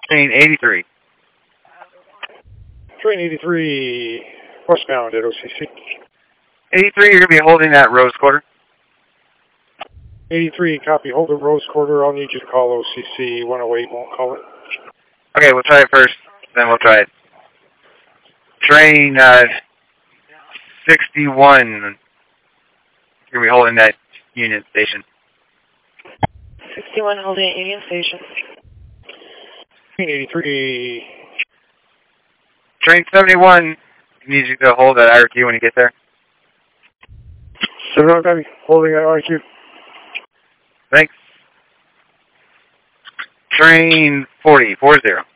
Train 83. Train 83, westbound at OCC. 83, you're going to be holding that Rose Quarter. 83, copy. Hold the Rose Quarter. I'll need you to call OCC. 108 won't call it. Okay, we'll try it first, then we'll try it. Train 61, you're going to be holding that Union Station. 61 holding at Union Station. Train 83. Train 71, needs you to hold that IRQ when you get there. 71, copy. Holding at IRQ. Thanks. Train 40.